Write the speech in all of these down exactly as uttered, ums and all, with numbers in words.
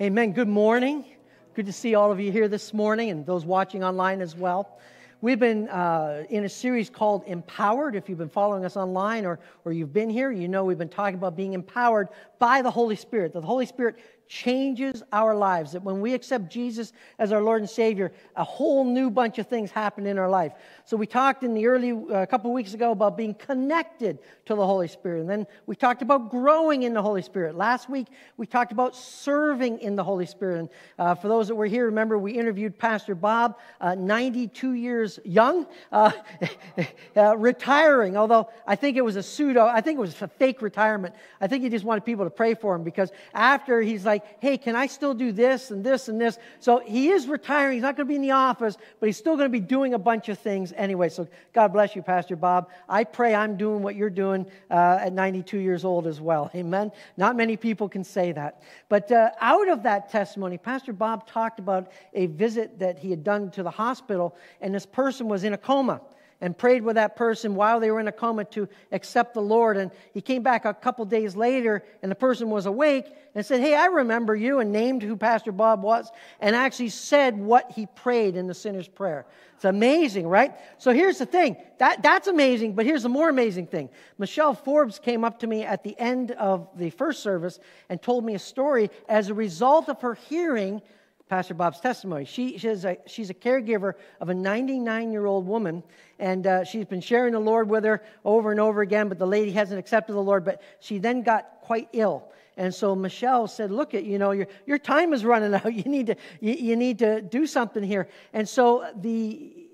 Amen. Good morning. Good to see all of you here this morning and those watching online as well. We've been uh, in a series called Empowered. If you've been following us online or, or you've been here, you know we've been talking about being empowered by the Holy Spirit. That the Holy Spirit changes our lives. That when we accept Jesus as our Lord and Savior, a whole new bunch of things happen in our life. So we talked in the early, uh, a couple of weeks ago about being connected to the Holy Spirit. And then we talked about growing in the Holy Spirit. Last week, we talked about serving in the Holy Spirit. And uh, for those that were here, remember we interviewed Pastor Bob, uh, ninety-two years young, uh, uh, retiring. Although I think it was a pseudo, I think it was a fake retirement. I think he just wanted people to pray for him because after he's like, hey, can I still do this and this and this? So he is retiring. He's not going to be in the office, but he's still going to be doing a bunch of things anyway. So God bless you, Pastor Bob. I pray I'm doing what you're doing uh, at ninety-two years old as well. Amen. Not many people can say that. But uh, out of that testimony, Pastor Bob talked about a visit that he had done to the hospital, and this person was in a coma, and prayed with that person while they were in a coma to accept the Lord. And he came back a couple days later, and the person was awake and said, hey, I remember you, and named who Pastor Bob was, and actually said what he prayed in the sinner's prayer. It's amazing, right? So here's the thing. That, that's amazing, but here's the more amazing thing. Michelle Forbes came up to me at the end of the first service and told me a story as a result of her hearing Pastor Bob's testimony. She, she's, a, she's a caregiver of a ninety-nine-year-old woman, and uh, she's been sharing the Lord with her over and over again, but the lady hasn't accepted the Lord, but she then got quite ill. And so Michelle said, look, at you know, your your time is running out. You need to you, you need to do something here. And so the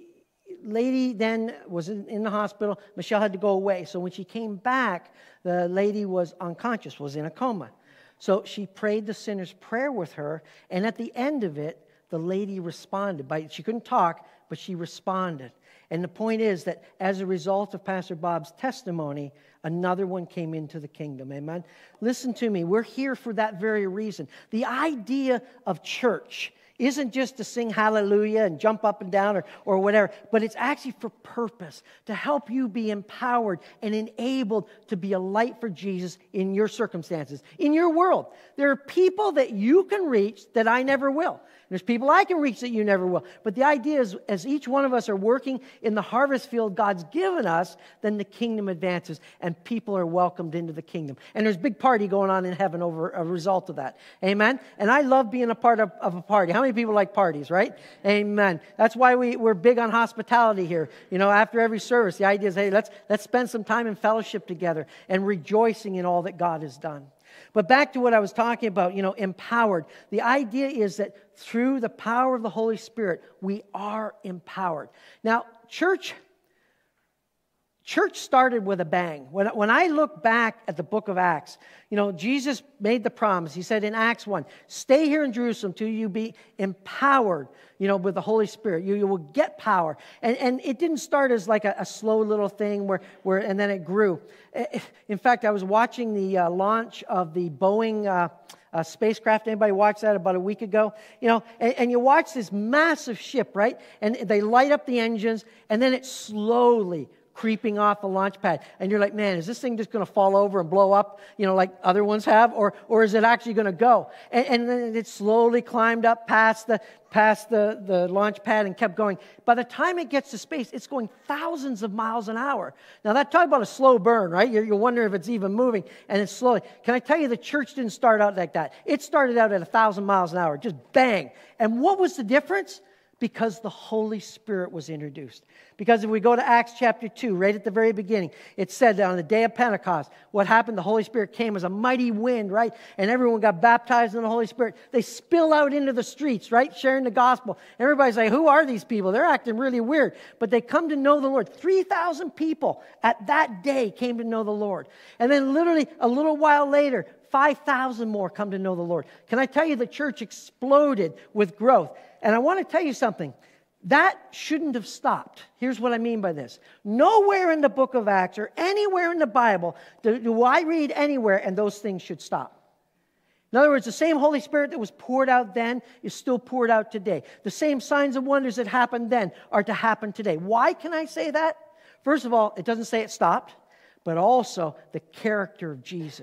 lady then was in, in the hospital. Michelle had to go away. So when she came back, the lady was unconscious, was in a coma. So she prayed the sinner's prayer with her, and at the end of it, the lady responded. By, she couldn't talk, but she responded. And the point is that as a result of Pastor Bob's testimony, another one came into the kingdom. Amen? Listen to me. We're here for that very reason. The idea of church isn't just to sing hallelujah and jump up and down or, or whatever, but it's actually for purpose, to help you be empowered and enabled to be a light for Jesus in your circumstances, in your world. There are people that you can reach that I never will. There's people I can reach that you never will. But the idea is, as each one of us are working in the harvest field God's given us, then the kingdom advances and people are welcomed into the kingdom. And there's a big party going on in heaven over a result of that. Amen? And I love being a part of, of a party. How many people like parties, right? Amen. That's why we, we're big on hospitality here. You know, after every service, the idea is, hey, let's, let's spend some time in fellowship together and rejoicing in all that God has done. But back to what I was talking about, you know, empowered. The idea is that through the power of the Holy Spirit, we are empowered. Now, church, church started with a bang. When, when I look back at the book of Acts, you know, Jesus made the promise. He said in Acts one, stay here in Jerusalem till you be empowered, you know, with the Holy Spirit. You, you will get power. And, and it didn't start as like a, a slow little thing where, where, and then it grew. In fact, I was watching the uh, launch of the Boeing uh, uh, spacecraft. Anybody watched that about a week ago? You know, and, and you watch this massive ship, right? And they light up the engines, and then it slowly creeping off the launch pad. And you're like, man, is this thing just going to fall over and blow up, you know, like other ones have? Or or is it actually going to go? And, and then it slowly climbed up past the past the, the launch pad and kept going. By the time it gets to space, it's going thousands of miles an hour. Now, that talk about a slow burn, right? You're, you're wondering if it's even moving, and it's slowly. Can I tell you, the church didn't start out like that. It started out at a thousand miles an hour, just bang. And what was the difference? Because the Holy Spirit was introduced. Because if we go to Acts chapter two, right at the very beginning, it said that on the day of Pentecost, what happened? The Holy Spirit came as a mighty wind, right? And everyone got baptized in the Holy Spirit. They spill out into the streets, right? Sharing the gospel. Everybody's like, who are these people? They're acting really weird. But they come to know the Lord. three thousand people at that day came to know the Lord. And then literally a little while later, five thousand more come to know the Lord. Can I tell you, the church exploded with growth. And I want to tell you something. That shouldn't have stopped. Here's what I mean by this. Nowhere in the book of Acts or anywhere in the Bible do, do I read anywhere and those things should stop. In other words, the same Holy Spirit that was poured out then is still poured out today. The same signs and wonders that happened then are to happen today. Why can I say that? First of all, it doesn't say it stopped, but also the character of Jesus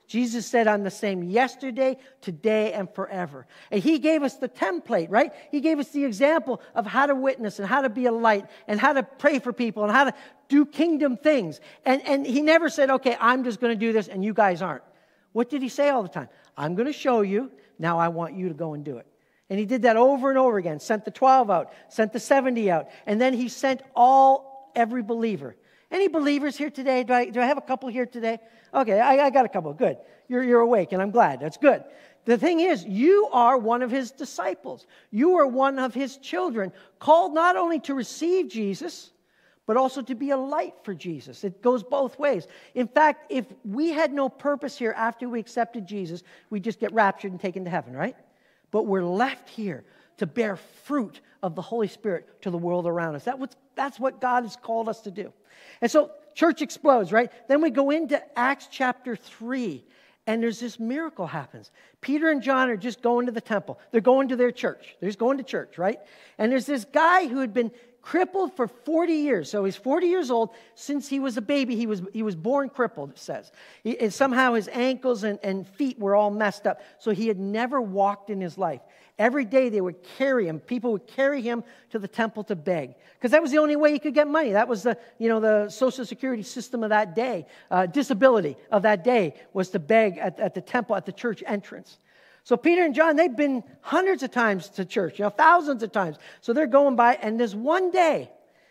Jesus said, I'm the same yesterday, today, and forever. And he gave us the template, right? He gave us the example of how to witness and how to be a light and how to pray for people and how to do kingdom things. And, and he never said, okay, I'm just going to do this and you guys aren't. What did he say all the time? I'm going to show you. Now I want you to go and do it. And he did that over and over again. Sent the twelve out, sent the seventy out. And then he sent all, every believer. Any believers here today? Do I, do I have a couple here today? Okay, I, I got a couple. Good. You're, you're awake, and I'm glad. That's good. The thing is, you are one of his disciples. You are one of his children, called not only to receive Jesus, but also to be a light for Jesus. It goes both ways. In fact, if we had no purpose here after we accepted Jesus, we'd just get raptured and taken to heaven, right? But we're left here to bear fruit of the Holy Spirit to the world around us. That was, that's what God has called us to do. And so church explodes, right? Then we go into Acts chapter three, and there's this miracle happens. Peter and John are just going to the temple. They're going to their church. They're just going to church, right? And there's this guy who had been crippled for forty years. So he's forty years old. Since he was a baby, he was, he was born crippled, it says. He, and somehow his ankles and, and feet were all messed up. So he had never walked in his life. Every day they would carry him. People would carry him to the temple to beg. Because that was the only way he could get money. That was the, you know, the Social Security system of that day. Uh, disability of that day was to beg at, at the temple, at the church entrance. So Peter and John, they've been hundreds of times to church, you know, thousands of times. So they're going by, and this one day,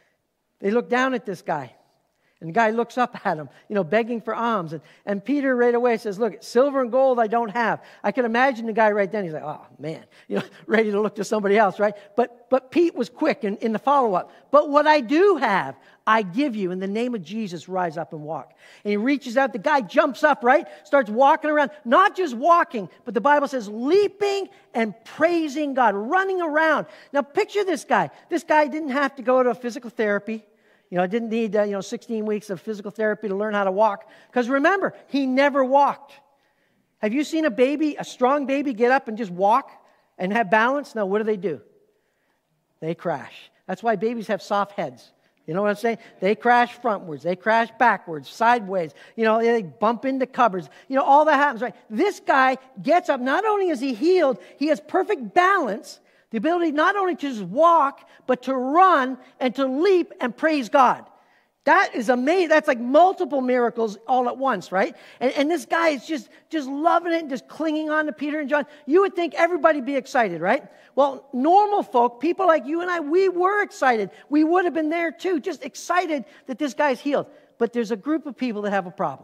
they look down at this guy. And the guy looks up at him, you know, begging for alms. And, and Peter right away says, look, silver and gold I don't have. I can imagine the guy right then. He's like, oh, man, you know, ready to look to somebody else, right? But but Pete was quick in, in the follow-up. But what I do have, I give you. In the name of Jesus, rise up and walk. And he reaches out. The guy jumps up, right? Starts walking around. Not just walking, but the Bible says leaping and praising God, running around. Now, picture this guy. This guy didn't have to go to physical therapy. You know, I didn't need, uh, you know, sixteen weeks of physical therapy to learn how to walk. Because remember, he never walked. Have you seen a baby, a strong baby, get up and just walk and have balance? No, what do they do? They crash. That's why babies have soft heads. You know what I'm saying? They crash frontwards. They crash backwards, sideways. You know, they bump into cupboards. You know, all that happens, right? This guy gets up. Not only is he healed, he has perfect balance. The ability not only to just walk, but to run and to leap and praise God. That is amazing. That's like multiple miracles all at once, right? And, and this guy is just, just loving it and just clinging on to Peter and John. You would think everybody be excited, right? Well, normal folk, people like you and I, we were excited. We would have been there too, just excited that this guy's healed. But there's a group of people that have a problem.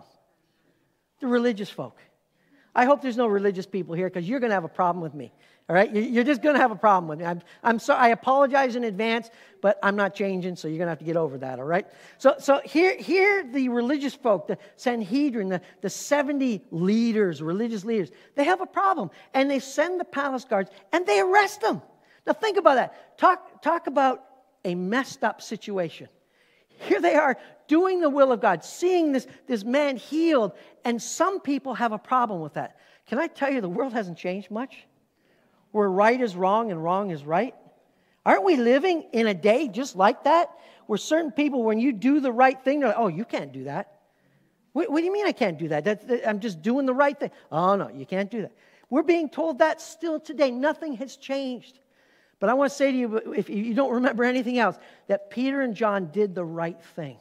The religious folk. I hope there's no religious people here because you're going to have a problem with me. All right? You're just going to have a problem with me. I'm, I'm sorry. I apologize in advance, but I'm not changing, so you're going to have to get over that, all right? So so here, here the religious folk, the Sanhedrin, the, the seventy leaders, religious leaders, they have a problem. And they send the palace guards, and they arrest them. Now think about that. Talk, talk about a messed up situation. Here they are doing the will of God, seeing this, this man healed, and some people have a problem with that. Can I tell you, the world hasn't changed much? Where right is wrong and wrong is right? Aren't we living in a day just like that? Where certain people, when you do the right thing, they're like, oh, you can't do that. What, what do you mean I can't do that? That's, that? I'm just doing the right thing. Oh, no, you can't do that. We're being told that still today. Nothing has changed. But I want to say to you, if you don't remember anything else, that Peter and John did the right thing.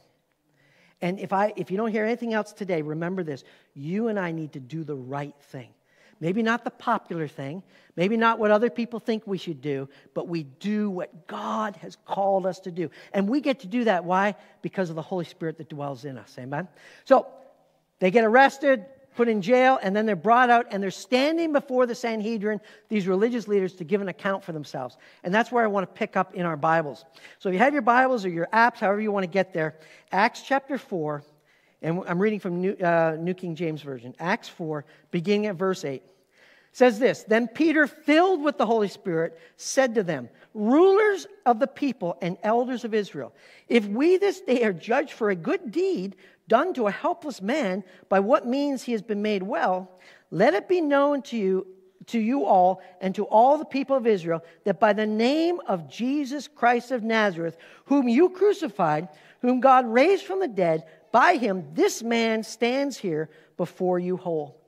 And if I, if you don't hear anything else today, remember this. You and I need to do the right thing. Maybe not the popular thing. Maybe not what other people think we should do. But we do what God has called us to do. And we get to do that. Why? Because of the Holy Spirit that dwells in us. Amen? So they get arrested, put in jail, and then they're brought out, and they're standing before the Sanhedrin, these religious leaders, to give an account for themselves. And that's where I want to pick up in our Bibles. So if you have your Bibles or your apps, however you want to get there, Acts chapter four, and I'm reading from New, uh, New King James Version. Acts four, beginning at verse eight. Says this, Then Peter, filled with the Holy Spirit, said to them, Rulers of the people and elders of Israel, if we this day are judged for a good deed done to a helpless man, by what means he has been made well, let it be known to you, to you all and to all the people of Israel, that by the name of Jesus Christ of Nazareth, whom you crucified, whom God raised from the dead, by him this man stands here before you whole.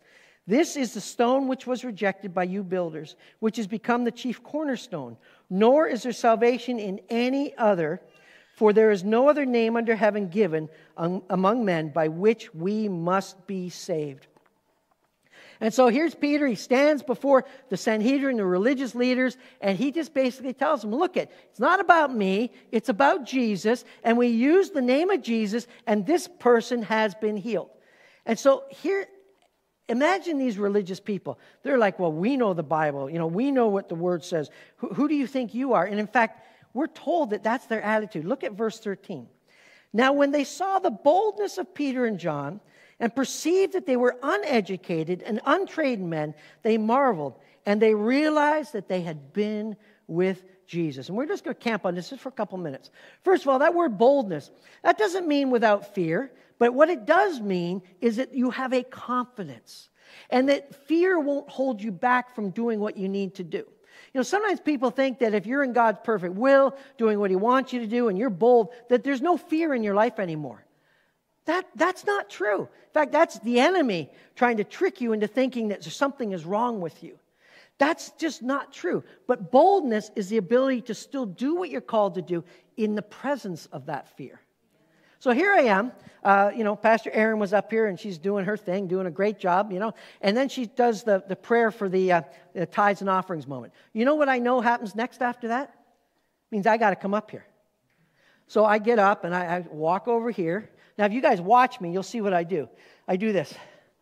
This is the stone which was rejected by you builders, which has become the chief cornerstone. Nor is there salvation in any other, for there is no other name under heaven given among men by which we must be saved. And so here's Peter. He stands before the Sanhedrin, the religious leaders, and he just basically tells them, look, it, it's not about me, it's about Jesus, and we use the name of Jesus, and this person has been healed. And so here, imagine these religious people. They're like, well, we know the Bible. You know, we know what the Word says. Who, who do you think you are? And in fact, we're told that that's their attitude. Look at verse thirteen. Now, when they saw the boldness of Peter and John, and perceived that they were uneducated and untrained men, they marveled, and they realized that they had been with Jesus. And we're just going to camp on this just for a couple minutes. First of all, that word boldness, that doesn't mean without fear, but what it does mean is that you have a confidence, and that fear won't hold you back from doing what you need to do. You know, sometimes people think that if you're in God's perfect will, doing what He wants you to do, and you're bold, that there's no fear in your life anymore. That, that's not true. In fact, that's the enemy trying to trick you into thinking that something is wrong with you. That's just not true. But boldness is the ability to still do what you're called to do in the presence of that fear. So here I am. Uh, you know, Pastor Erin was up here, and she's doing her thing, doing a great job, you know. And then she does the, the prayer for the, uh, the tithes and offerings moment. You know what I know happens next after that? It means I got to come up here. So I get up, and I, I walk over here. Now, if you guys watch me, you'll see what I do. I do this.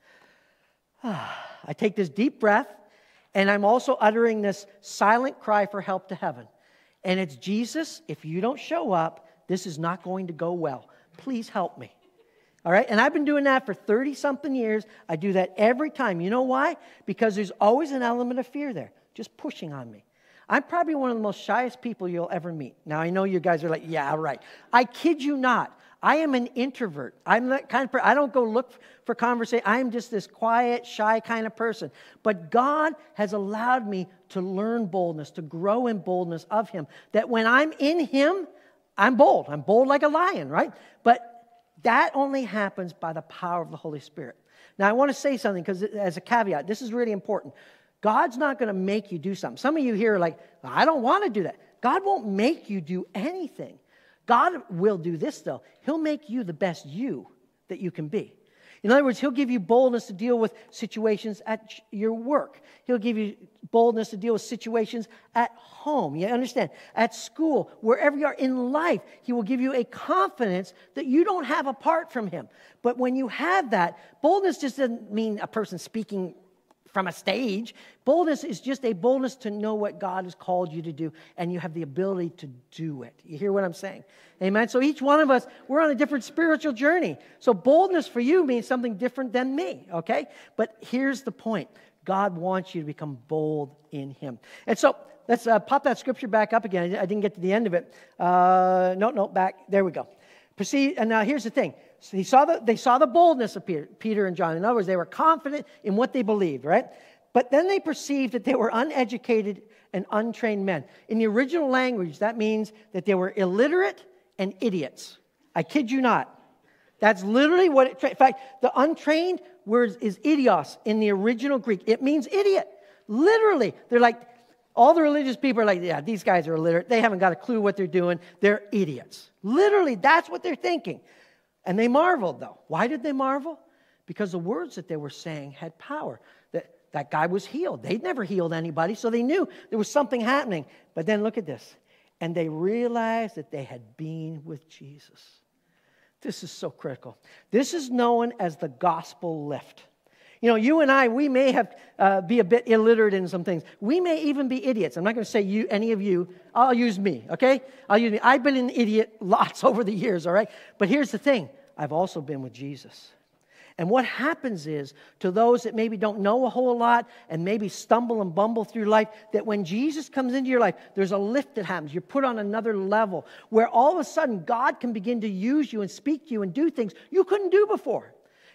I take this deep breath, and I'm also uttering this silent cry for help to heaven. And it's, Jesus, if you don't show up, this is not going to go well. Please help me. All right? And I've been doing that for thirty-something years. I do that every time. You know why? Because there's always an element of fear there, just pushing on me. I'm probably one of the most shyest people you'll ever meet. Now, I know you guys are like, yeah, right. I kid you not. I am an introvert. I'm that kind of person. I don't go look for conversation. I'm just this quiet, shy kind of person. But God has allowed me to learn boldness, to grow in boldness of Him. That when I'm in Him, I'm bold. I'm bold like a lion, right? But that only happens by the power of the Holy Spirit. Now, I want to say something because as a caveat, this is really important. God's not going to make you do something. Some of you here are like, I don't want to do that. God won't make you do anything. God will do this, though. He'll make you the best you that you can be. In other words, He'll give you boldness to deal with situations at your work. He'll give you boldness to deal with situations at home. You understand? At school, wherever you are in life, He will give you a confidence that you don't have apart from Him. But when you have that, boldness just doesn't mean a person speaking from a stage. Boldness is just a boldness to know what God has called you to do, and you have the ability to do it. You hear what I'm saying? Amen? So each one of us, we're on a different spiritual journey. So boldness for you means something different than me, okay? But here's the point. God wants you to become bold in Him. And so let's uh, pop that scripture back up again. I didn't get to the end of it. Uh, no, no, back. There we go. Proceed. And now here's the thing. So he saw the, they saw the boldness of Peter, Peter and John. In other words, they were confident in what they believed, right? But then they perceived that they were uneducated and untrained men. In the original language, that means that they were illiterate and idiots. I kid you not. That's literally what it... In fact, the untrained word is idios in the original Greek. It means idiot. Literally. They're like... All the religious people are like, yeah, these guys are illiterate. They haven't got a clue what they're doing. They're idiots. Literally, that's what they're thinking. And they marveled, though. Why did they marvel? Because the words that they were saying had power. That, that guy was healed. They'd never healed anybody, so they knew there was something happening. But then look at this. And they realized that they had been with Jesus. This is so critical. This is known as the gospel lift. You know, you and I, we may have uh, be a bit illiterate in some things. We may even be idiots. I'm not going to say you, any of you. I'll use me, okay? I'll use me. I've been an idiot lots over the years, all right? But here's the thing. I've also been with Jesus. And what happens is, to those that maybe don't know a whole lot and maybe stumble and bumble through life, that when Jesus comes into your life, there's a lift that happens. You're put on another level where all of a sudden God can begin to use you and speak to you and do things you couldn't do before.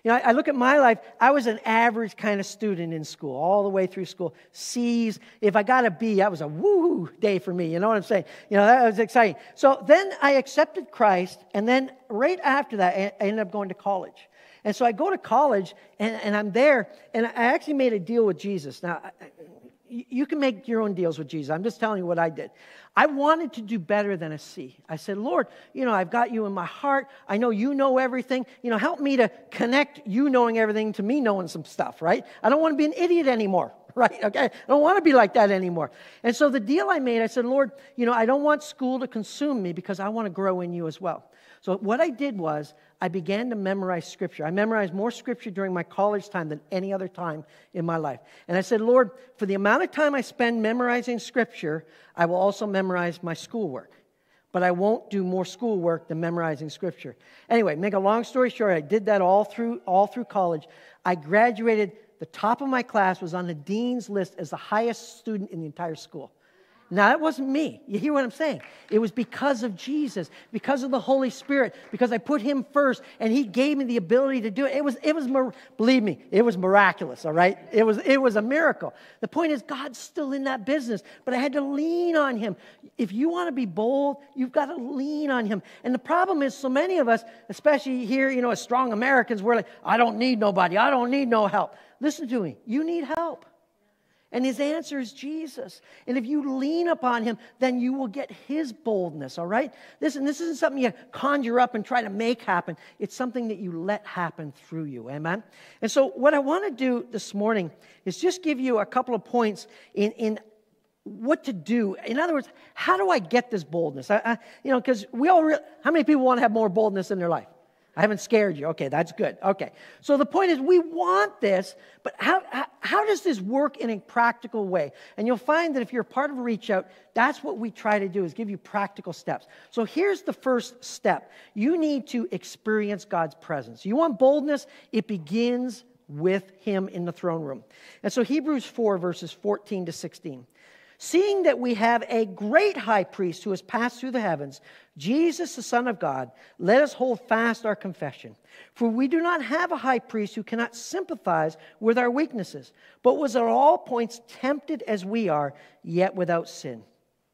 You know, I, I look at my life, I was an average kind of student in school, all the way through school. C's. If I got a B, that was a woo day for me. You know what I'm saying? You know, that was exciting. So then I accepted Christ, and then right after that, I, I ended up going to college. And so I go to college, and, and I'm there, and I actually made a deal with Jesus. Now, I, you can make your own deals with Jesus. I'm just telling you what I did. I wanted to do better than a C. I said, Lord, you know, I've got you in my heart. I know you know everything. You know, help me to connect you knowing everything to me knowing some stuff, right? I don't want to be an idiot anymore, right? Okay? I don't want to be like that anymore. And so the deal I made, I said, Lord, you know, I don't want school to consume me because I want to grow in you as well. So what I did was I began to memorize Scripture. I memorized more Scripture during my college time than any other time in my life. And I said, Lord, for the amount of time I spend memorizing Scripture, I will also memorize my schoolwork. But I won't do more schoolwork than memorizing Scripture. Anyway, make a long story short, I did that all through all through college. I graduated. The top of my class was on the dean's list as the highest student in the entire school. Now, that wasn't me. You hear what I'm saying? It was because of Jesus, because of the Holy Spirit, because I put Him first, and He gave me the ability to do it. It was, it was, believe me, it was miraculous, all right? It was, it was a miracle. The point is, God's still in that business, but I had to lean on Him. If you want to be bold, you've got to lean on Him. And the problem is, so many of us, especially here, you know, as strong Americans, we're like, I don't need nobody. I don't need no help. Listen to me. You need help. And His answer is Jesus. And if you lean upon Him, then you will get His boldness, all right? Listen, this isn't something you conjure up and try to make happen. It's something that you let happen through you, amen? And so what I want to do this morning is just give you a couple of points in, in what to do. In other words, how do I get this boldness? I, I, you know, because we all, re- how many people want to have more boldness in their life? I haven't scared you. Okay, that's good. Okay. So the point is we want this, but how, how, how does this work in a practical way? And you'll find that if you're part of Reach Out, that's what we try to do is give you practical steps. So here's the first step. You need to experience God's presence. You want boldness? It begins with Him in the throne room. And so Hebrews four, verses fourteen to sixteen. Seeing that we have a great high priest who has passed through the heavens, Jesus, the Son of God, let us hold fast our confession. For we do not have a high priest who cannot sympathize with our weaknesses, but was at all points tempted as we are, yet without sin.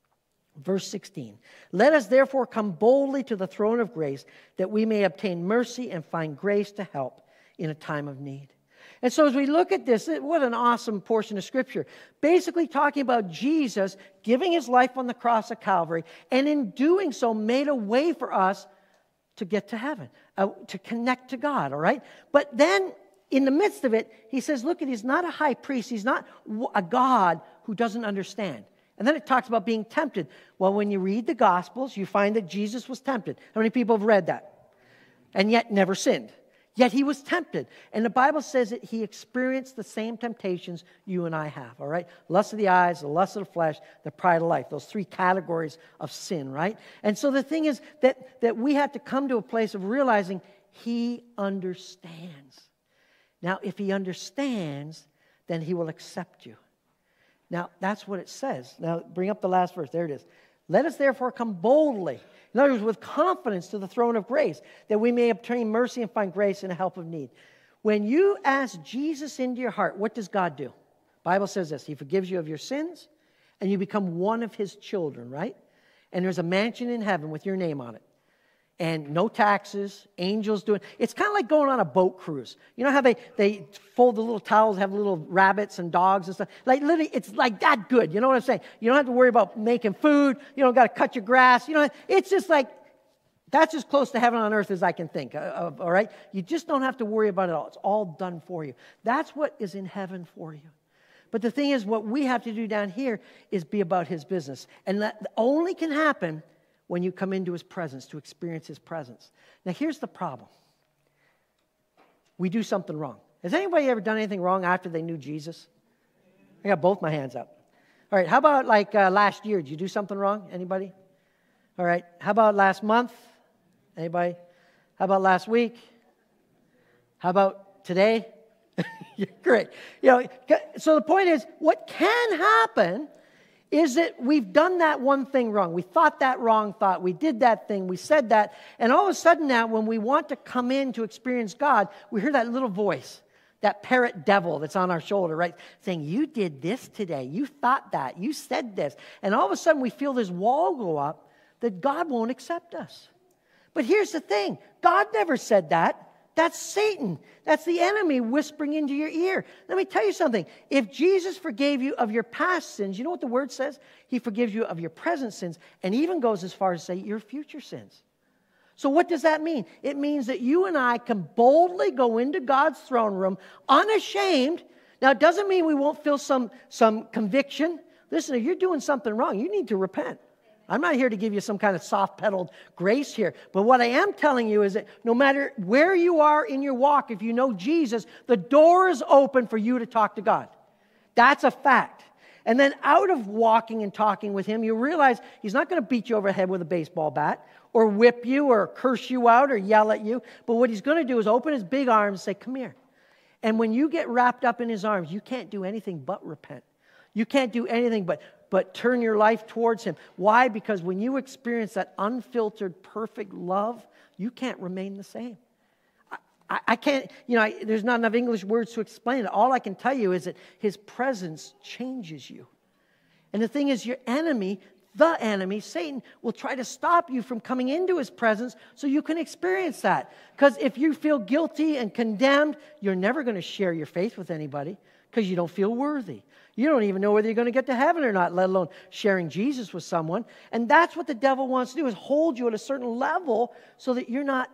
Verse sixteen, let us therefore come boldly to the throne of grace, that we may obtain mercy and find grace to help in a time of need. And so as we look at this, what an awesome portion of Scripture. Basically talking about Jesus giving His life on the cross of Calvary, and in doing so made a way for us to get to heaven, uh, to connect to God, all right? But then in the midst of it, He says, look, He's not a high priest. He's not a God who doesn't understand. And then it talks about being tempted. Well, when you read the Gospels, you find that Jesus was tempted. How many people have read that? And yet never sinned. Yet He was tempted. And the Bible says that He experienced the same temptations you and I have, all right? Lust of the eyes, the lust of the flesh, the pride of life. Those three categories of sin, right? And so the thing is that, that we have to come to a place of realizing He understands. Now, if He understands, then He will accept you. Now, that's what it says. Now, bring up the last verse. There it is. Let us therefore come boldly. In other words, with confidence to the throne of grace, that we may obtain mercy and find grace in a help of need. When you ask Jesus into your heart, what does God do? The Bible says this, He forgives you of your sins, and you become one of His children, right? And there's a mansion in heaven with your name on it. And no taxes, angels doing. It's kind of like going on a boat cruise. You know how they, they fold the little towels, have little rabbits and dogs and stuff? Like literally, it's like that good. You know what I'm saying? You don't have to worry about making food. You don't got to cut your grass. You know, it's just like, that's as close to heaven on earth as I can think of, all right? You just don't have to worry about it all. It's all done for you. That's what is in heaven for you. But the thing is, what we have to do down here is be about His business. And that only can happen when you come into His presence, to experience His presence. Now, here's the problem. We do something wrong. Has anybody ever done anything wrong after they knew Jesus? I got both my hands up. All right, how about like uh, last year? Did you do something wrong? Anybody? All right, how about last month? Anybody? How about last week? How about today? Great. You know, so the point is, what can happen is that we've done that one thing wrong. We thought that wrong thought. We did that thing. We said that. And all of a sudden now, when we want to come in to experience God, we hear that little voice, that parrot devil that's on our shoulder, right? Saying, you did this today. You thought that. You said this. And all of a sudden we feel this wall go up that God won't accept us. But here's the thing. God never said that. That's Satan. That's the enemy whispering into your ear. Let me tell you something. If Jesus forgave you of your past sins, you know what the word says? He forgives you of your present sins and even goes as far as to say your future sins. So what does that mean? It means that you and I can boldly go into God's throne room unashamed. Now, it doesn't mean we won't feel some, some conviction. Listen, if you're doing something wrong, you need to repent. I'm not here to give you some kind of soft-pedaled grace here. But what I am telling you is that no matter where you are in your walk, if you know Jesus, the door is open for you to talk to God. That's a fact. And then out of walking and talking with Him, you realize He's not going to beat you over the head with a baseball bat or whip you or curse you out or yell at you. But what He's going to do is open His big arms and say, come here. And when you get wrapped up in His arms, you can't do anything but repent. You can't do anything but, but turn your life towards Him. Why? Because when you experience that unfiltered, perfect love, you can't remain the same. I, I can't, you know, I, there's not enough English words to explain it. All I can tell you is that His presence changes you. And the thing is, your enemy, the enemy, Satan, will try to stop you from coming into His presence so you can experience that. Because if you feel guilty and condemned, you're never going to share your faith with anybody because you don't feel worthy. You don't even know whether you're going to get to heaven or not, let alone sharing Jesus with someone. And that's what the devil wants to do, is hold you at a certain level so that you're not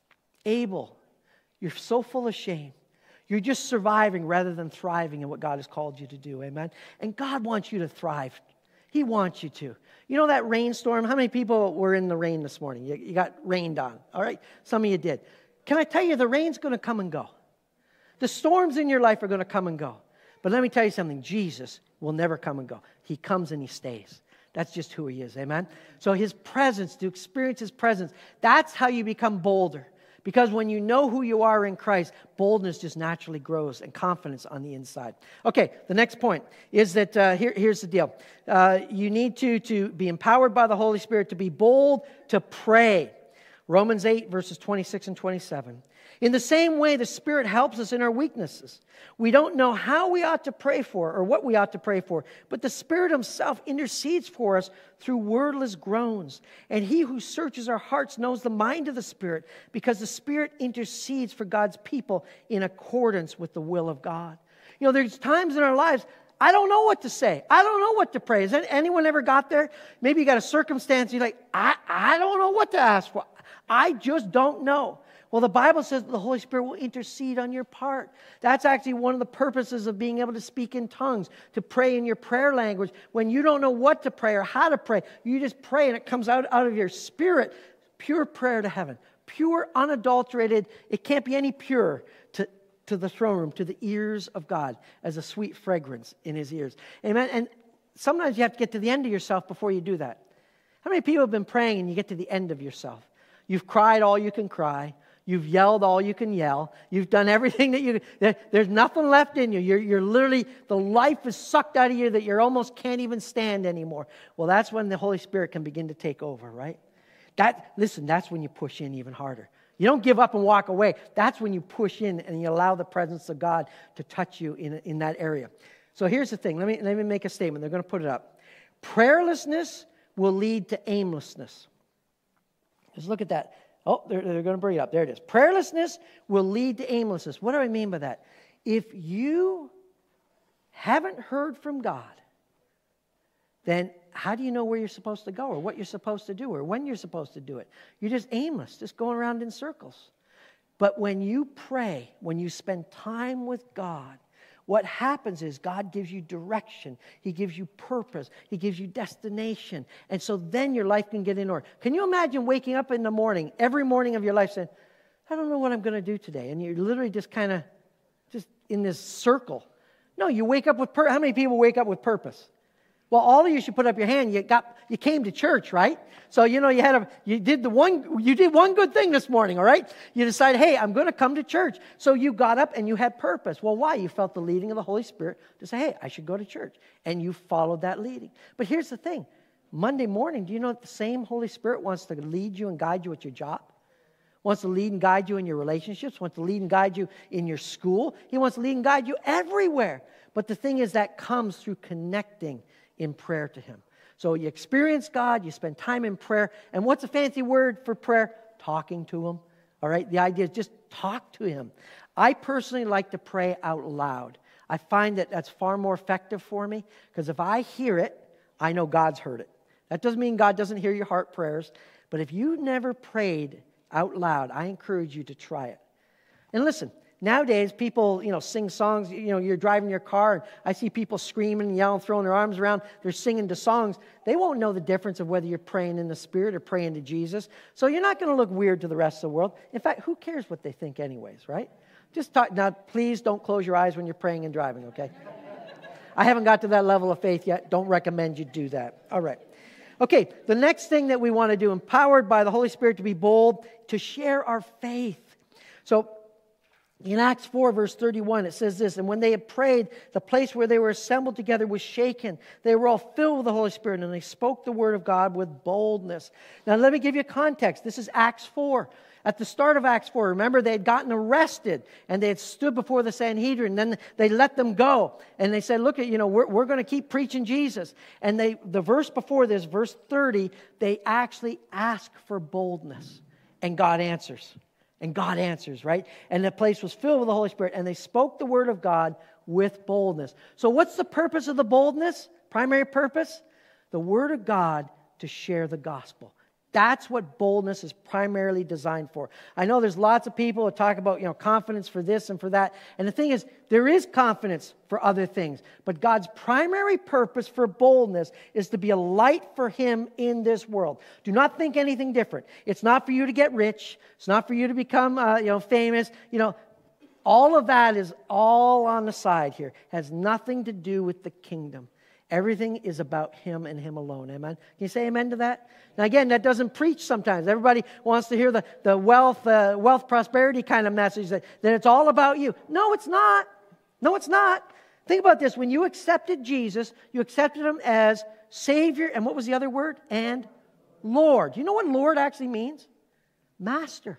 able. You're so full of shame. You're just surviving rather than thriving in what God has called you to do. Amen? And God wants you to thrive. He wants you to. You know that rainstorm? How many people were in the rain this morning? You, you got rained on. All right? Some of you did. Can I tell you, the rain's going to come and go. The storms in your life are going to come and go. But let me tell you something. Jesus will never come and go. He comes and He stays. That's just who He is. Amen? So His presence, to experience His presence, that's how you become bolder. Because when you know who you are in Christ, boldness just naturally grows and confidence on the inside. Okay, the next point is that, uh, here, here's the deal. Uh, you need to, to be empowered by the Holy Spirit to be bold, to pray. Romans eight, verses twenty-six and twenty-seven. In the same way, the Spirit helps us in our weaknesses. We don't know how we ought to pray for or what we ought to pray for, but the Spirit Himself intercedes for us through wordless groans. And He who searches our hearts knows the mind of the Spirit, because the Spirit intercedes for God's people in accordance with the will of God. You know, there's times in our lives, I don't know what to say. I don't know what to pray. Has anyone ever got there? Maybe you got a circumstance, you're like, I, I don't know what to ask for. I just don't know. Well, the Bible says the Holy Spirit will intercede on your part. That's actually one of the purposes of being able to speak in tongues, to pray in your prayer language. When you don't know what to pray or how to pray, you just pray and it comes out, out of your spirit. Pure prayer to heaven. Pure, unadulterated. It can't be any purer to, to the throne room, to the ears of God, as a sweet fragrance in His ears. Amen. And sometimes you have to get to the end of yourself before you do that. How many people have been praying and you get to the end of yourself? You've cried all you can cry. You've yelled all you can yell. You've done everything that you... There, there's nothing left in you. You're, you're literally... The life is sucked out of you that you almost can't even stand anymore. Well, that's when the Holy Spirit can begin to take over, right? That, listen, that's when you push in even harder. You don't give up and walk away. That's when you push in and you allow the presence of God to touch you in, in that area. So here's the thing. Let me, let me make a statement. They're going to put it up. Prayerlessness will lead to aimlessness. Just look at that. Oh, they're, they're going to bring it up. There it is. Prayerlessness will lead to aimlessness. What do I mean by that? If you haven't heard from God, then how do you know where you're supposed to go or what you're supposed to do or when you're supposed to do it? You're just aimless, just going around in circles. But when you pray, when you spend time with God, what happens is God gives you direction. He gives you purpose. He gives you destination. And so then your life can get in order. Can you imagine waking up in the morning, every morning of your life saying, I don't know what I'm going to do today. And you're literally just kind of just in this circle. No, you wake up with purpose. How many people wake up with purpose? Well, all of you should put up your hand. You got, you came to church, right? So, you know, you had a, you did the one, you did one good thing this morning, all right? You decided, hey, I'm going to come to church. So you got up and you had purpose. Well, why? You felt the leading of the Holy Spirit to say, hey, I should go to church. And you followed that leading. But here's the thing. Monday morning, do you know that the same Holy Spirit wants to lead you and guide you at your job? Wants to lead and guide you in your relationships, wants to lead and guide you in your school. He wants to lead and guide you everywhere. But the thing is, that comes through connecting in prayer to Him. So you experience God, you spend time in prayer. And what's a fancy word for prayer? Talking to Him. All right? The idea is just talk to Him. I personally like to pray out loud. I find that that's far more effective for me, because if I hear it, I know God's heard it. That doesn't mean God doesn't hear your heart prayers. But if you never prayed out loud, I encourage you to try it. And listen, nowadays people, you know, sing songs. You know, you're driving your car, and I see people screaming and yelling, throwing their arms around. They're singing to songs. They won't know the difference of whether you're praying in the Spirit or praying to Jesus. So you're not going to look weird to the rest of the world. In fact, who cares what they think anyways, right? Just talk. Now, please don't close your eyes when you're praying and driving, okay? I haven't got to that level of faith yet. Don't recommend you do that. All right. Okay, the next thing that we want to do, empowered by the Holy Spirit to be bold, to share our faith. So in Acts four, verse thirty-one, it says this, and when they had prayed, the place where they were assembled together was shaken. They were all filled with the Holy Spirit, and they spoke the word of God with boldness. Now, let me give you context. This is Acts four. At the start of Acts four, remember, they had gotten arrested, and they had stood before the Sanhedrin, and then they let them go. And they said, look, at you know, we're, we're going to keep preaching Jesus. And they, the verse before this, verse thirty, they actually ask for boldness. And God answers. And God answers, right? And the place was filled with the Holy Spirit, and they spoke the word of God with boldness. So what's the purpose of the boldness? Primary purpose? The word of God to share the gospel. That's what boldness is primarily designed for. I know there's lots of people who talk about, you know, confidence for this and for that. And the thing is, there is confidence for other things. But God's primary purpose for boldness is to be a light for Him in this world. Do not think anything different. It's not for you to get rich. It's not for you to become, uh, you know, famous. You know, all of that is all on the side here. It has nothing to do with the kingdom. Everything is about Him and Him alone. Amen? Can you say amen to that? Now again, that doesn't preach sometimes. Everybody wants to hear the, the wealth, uh, wealth, prosperity kind of message that, that it's all about you. No, it's not. No, it's not. Think about this. When you accepted Jesus, you accepted Him as Savior, and what was the other word? And Lord. You know what Lord actually means? Master.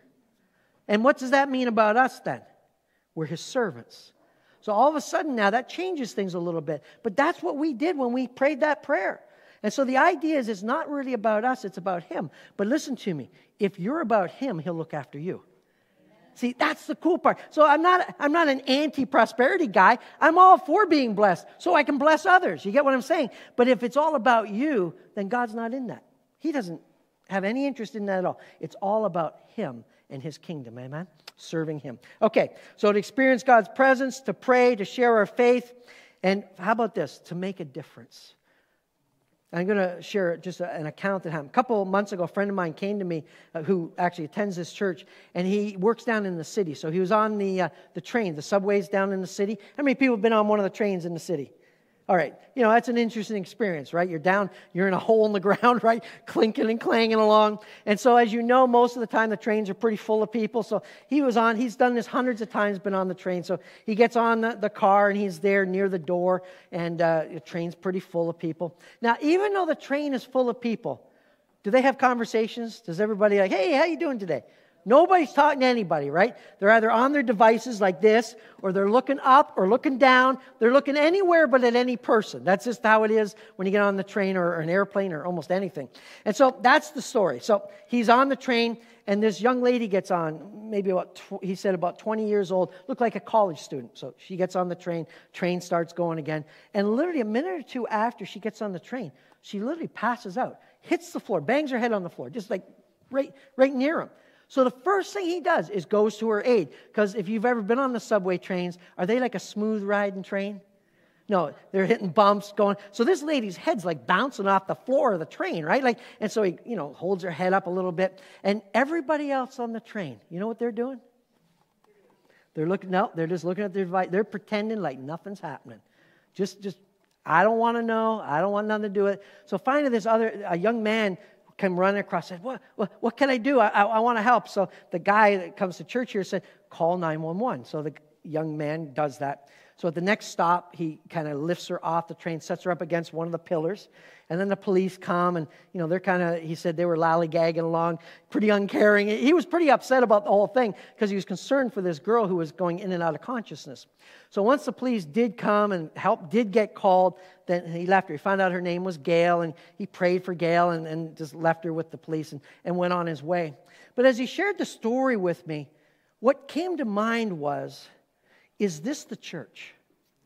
And what does that mean about us then? We're His servants. So all of a sudden now that changes things a little bit. But that's what we did when we prayed that prayer. And so the idea is it's not really about us, it's about Him. But listen to me. If you're about Him, He'll look after you. See, that's the cool part. So I'm not, I'm not an anti-prosperity guy. I'm all for being blessed so I can bless others. You get what I'm saying? But if it's all about you, then God's not in that. He doesn't have any interest in that at all. It's all about Him and His kingdom, amen? Serving Him. Okay, so to experience God's presence, to pray, to share our faith, and how about this? To make a difference. I'm going to share just an account that happened. A couple of months ago, a friend of mine came to me uh, who actually attends this church, and he works down in the city. So he was on the uh, the train, the subways down in the city. How many people have been on one of the trains in the city? All right, you know, that's an interesting experience, right? You're down, you're in a hole in the ground, right? Clinking and clanging along. And so as you know, most of the time the trains are pretty full of people. So he was on, he's done this hundreds of times, been on the train. So he gets on the, the car and he's there near the door, and uh, the train's pretty full of people. Now, even though the train is full of people, do they have conversations? Does everybody like, hey, how you doing today? Nobody's talking to anybody, right? They're either on their devices like this, or they're looking up or looking down. They're looking anywhere but at any person. That's just how it is when you get on the train or an airplane or almost anything. And so that's the story. So he's on the train, and this young lady gets on, maybe about, he said about twenty years old, looked like a college student. So she gets on the train, train starts going again. And literally a minute or two after she gets on the train, she literally passes out, hits the floor, bangs her head on the floor, just like right, right near him. So the first thing he does is goes to her aid. Because if you've ever been on the subway trains, are they like a smooth riding train? No, they're hitting bumps going. So this lady's head's like bouncing off the floor of the train, right? Like, and so he, you know, holds her head up a little bit. And everybody else on the train, you know what they're doing? They're looking, no, they're just looking at their device. They're pretending like nothing's happening. Just, just I don't want to know. I don't want nothing to do with it. So finally this other, a young man came running across and said, what, what, what can I do? I, I, I want to help. So the guy that comes to church here said, call nine one one. So the young man does that. So at the next stop, he kind of lifts her off the train, sets her up against one of the pillars. And then the police come and, you know, they're kind of, he said they were lollygagging along, pretty uncaring. He was pretty upset about the whole thing because he was concerned for this girl who was going in and out of consciousness. So once the police did come and help did get called, then he left her. He found out her name was Gail, and he prayed for Gail and, and just left her with the police and, and went on his way. But as he shared the story with me, what came to mind was, is this the church?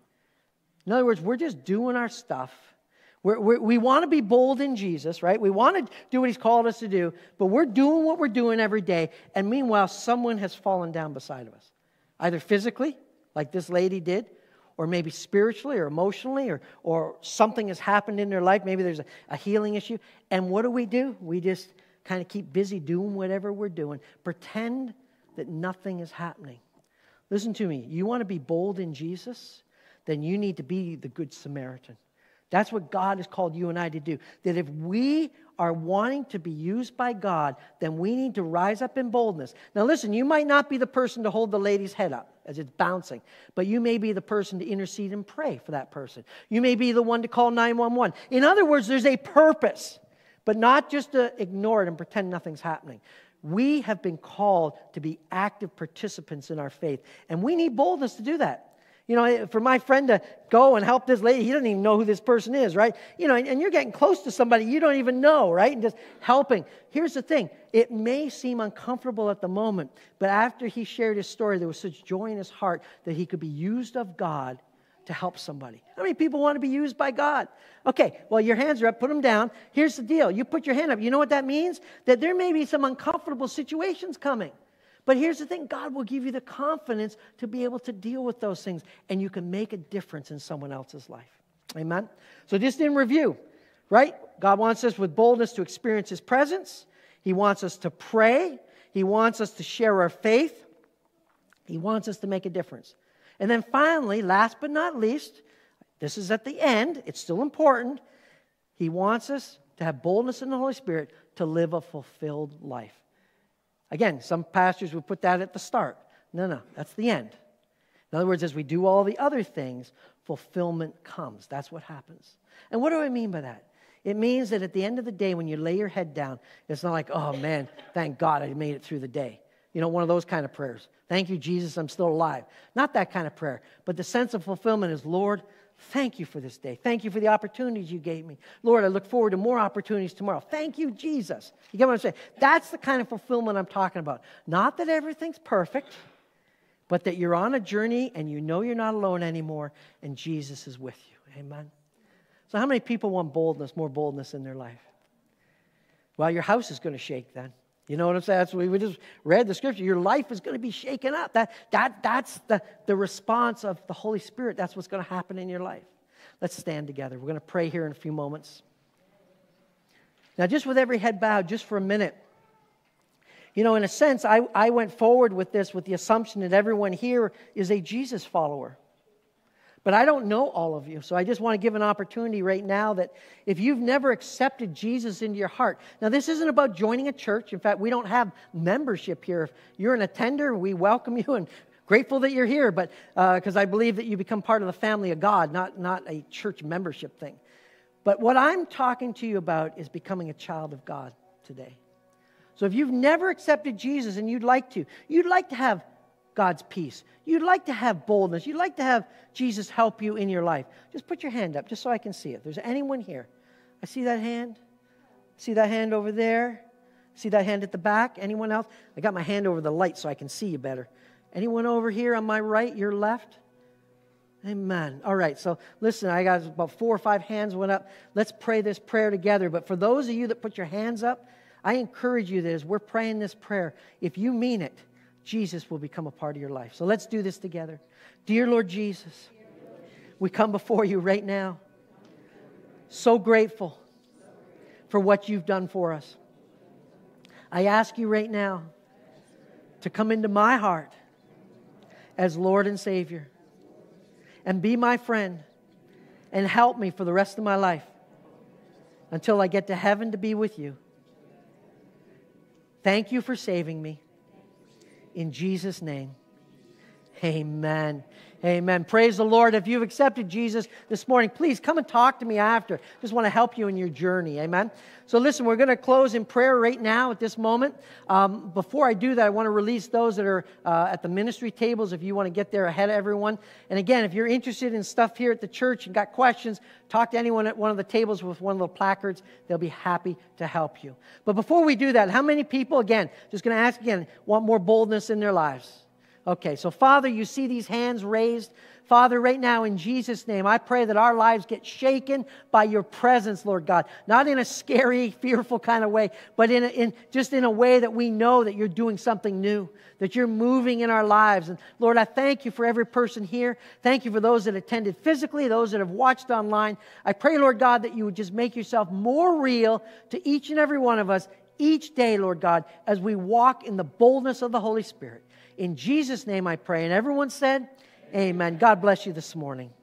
In other words, we're just doing our stuff. We're, we're, we want to be bold in Jesus, right? We want to do what He's called us to do, but we're doing what we're doing every day, and meanwhile, someone has fallen down beside of us. Either physically, like this lady did, or maybe spiritually or emotionally, or, or something has happened in their life. Maybe there's a, a healing issue. And what do we do? We just kind of keep busy doing whatever we're doing. Pretend that nothing is happening. Listen to me. You want to be bold in Jesus? Then you need to be the Good Samaritan. That's what God has called you and I to do. That if we are wanting to be used by God, then we need to rise up in boldness. Now listen, you might not be the person to hold the lady's head up as it's bouncing, but you may be the person to intercede and pray for that person. You may be the one to call nine one one. In other words, there's a purpose, but not just to ignore it and pretend nothing's happening. We have been called to be active participants in our faith, and we need boldness to do that. You know, for my friend to go and help this lady, he doesn't even know who this person is, right? You know, and, and you're getting close to somebody you don't even know, right? And just helping. Here's the thing. It may seem uncomfortable at the moment, but after he shared his story, there was such joy in his heart that he could be used of God to help somebody. How many people want to be used by God? Okay, well, your hands are up. Put them down. Here's the deal. You put your hand up. You know what that means? That there may be some uncomfortable situations coming. But here's the thing, God will give you the confidence to be able to deal with those things, and you can make a difference in someone else's life. Amen? So just in review, right? God wants us with boldness to experience His presence. He wants us to pray. He wants us to share our faith. He wants us to make a difference. And then finally, last but not least, this is at the end, it's still important, He wants us to have boldness in the Holy Spirit to live a fulfilled life. Again, some pastors would put that at the start. No, no, that's the end. In other words, as we do all the other things, fulfillment comes. That's what happens. And what do I mean by that? It means that at the end of the day, when you lay your head down, it's not like, oh man, thank God I made it through the day. You know, one of those kind of prayers. Thank you, Jesus, I'm still alive. Not that kind of prayer. But the sense of fulfillment is, Lord, thank you for this day. Thank you for the opportunities you gave me. Lord, I look forward to more opportunities tomorrow. Thank you, Jesus. You get what I'm saying? That's the kind of fulfillment I'm talking about. Not that everything's perfect, but that you're on a journey and you know you're not alone anymore and Jesus is with you. Amen? So how many people want boldness, more boldness in their life? Well, your house is going to shake then. You know what I'm saying? That's what we just read the scripture. Your life is going to be shaken up. That, that, that's the, the response of the Holy Spirit. That's what's going to happen in your life. Let's stand together. We're going to pray here in a few moments. Now, just with every head bowed, just for a minute. You know, in a sense, I, I went forward with this with the assumption that everyone here is a Jesus follower. But I don't know all of you, so I just want to give an opportunity right now that if you've never accepted Jesus into your heart. Now, this isn't about joining a church. In fact, we don't have membership here. If you're an attender, we welcome you and grateful that you're here, but because uh, I believe that you become part of the family of God, not, not a church membership thing. But what I'm talking to you about is becoming a child of God today. So if you've never accepted Jesus and you'd like to, you'd like to have God's peace. You'd like to have boldness. You'd like to have Jesus help you in your life. Just put your hand up just so I can see it. If there's anyone here. I see that hand. See that hand over there. See that hand at the back. Anyone else? I got my hand over the light so I can see you better. Anyone over here on my right, your left? Amen. All right, so listen, I got about four or five hands went up. Let's pray this prayer together. But for those of you that put your hands up, I encourage you that as we're praying this prayer, if you mean it, Jesus will become a part of your life. So let's do this together. Dear Lord Jesus, we come before you right now. So grateful for what you've done for us. I ask you right now to come into my heart as Lord and Savior and be my friend and help me for the rest of my life until I get to heaven to be with you. Thank you for saving me. In Jesus' name, amen. Amen. Praise the Lord. If you've accepted Jesus this morning, please come and talk to me after. Just want to help you in your journey. Amen. So listen, we're going to close in prayer right now at this moment. Um, before I do that, I want to release those that are uh, at the ministry tables if you want to get there ahead of everyone. And again, if you're interested in stuff here at the church and got questions, talk to anyone at one of the tables with one of the placards. They'll be happy to help you. But before we do that, how many people, again, just going to ask again, want more boldness in their lives? Okay, so Father, you see these hands raised. Father, right now in Jesus' name, I pray that our lives get shaken by your presence, Lord God. Not in a scary, fearful kind of way, but in, a, in just in a way that we know that you're doing something new, that you're moving in our lives. And Lord, I thank you for every person here. Thank you for those that attended physically, those that have watched online. I pray, Lord God, that you would just make yourself more real to each and every one of us each day, Lord God, as we walk in the boldness of the Holy Spirit. In Jesus' name I pray. And everyone said, amen. God bless you this morning.